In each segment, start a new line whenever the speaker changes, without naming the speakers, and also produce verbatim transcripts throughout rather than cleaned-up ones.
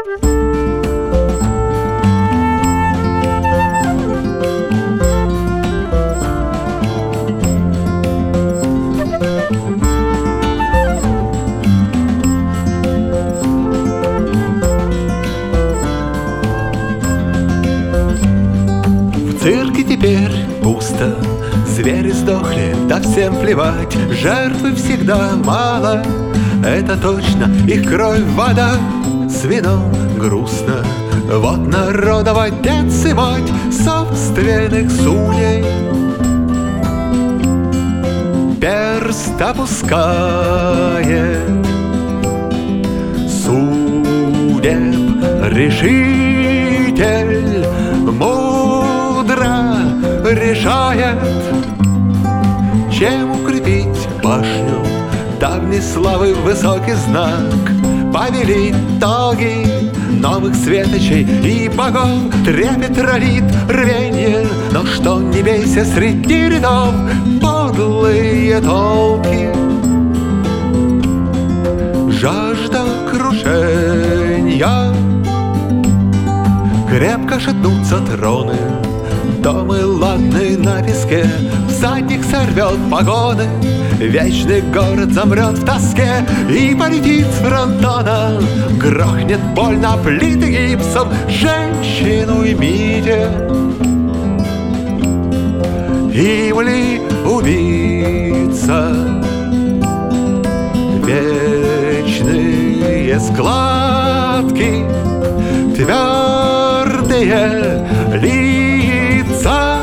В цирке теперь пусто, звери сдохли, да всем плевать. Жертвы всегда мало, это точно, их кровь вода. С вином грустно, вот народов отец и мать собственных судей. Перст опускает, судеб решитель мудро решает, чем укрепить башню давней славы высокий знак. Повели итоги новых светочей и богов, трепет ролит рвенье, но что не бейся среди рядов подлые толки. Жажда крушения, крепко шатнутся троны, домы ладные на песке, всадник сорвет погоны, вечный город замрет в тоске и полетит с фронтона. Грохнет больно плиты гипсом, женщину и миде. Им ли убийца? Вечные складки, твердые лица.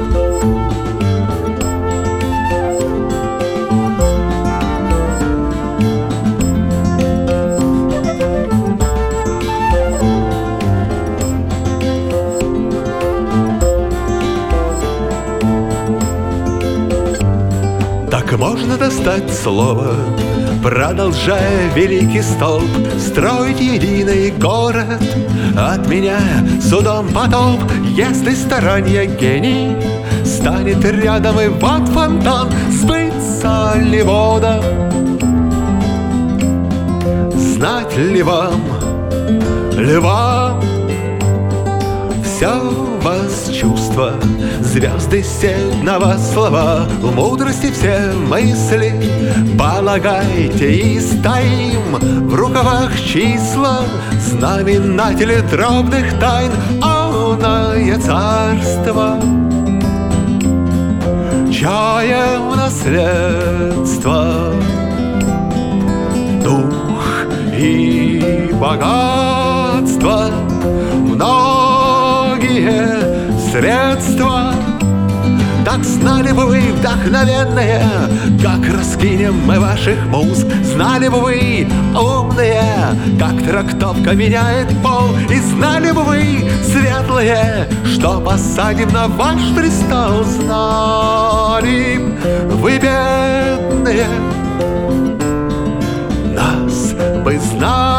Так можно достать слово, продолжая великий столб, строить единый город, отменяя судом потоп. Если старанья гений станет рядом, и вот фонтан, сбыться ли вода? Знать ли вам, ли вам все вас чувства, звезды сеют на вас слова, в мудрости все мысли полагайте, и стоим в рукавах числа, знаменатели дробных тайн, оное царство. Чаем наследство, дух и богатство, многие средства. Так знали бы вы, вдохновенные, как раскинем мы ваших мозг. Знали бы вы, умные, как трактовка меняет пол. И знали бы вы, светлые, что посадим на ваш престол. Знали б вы, бедные, нас бы знали.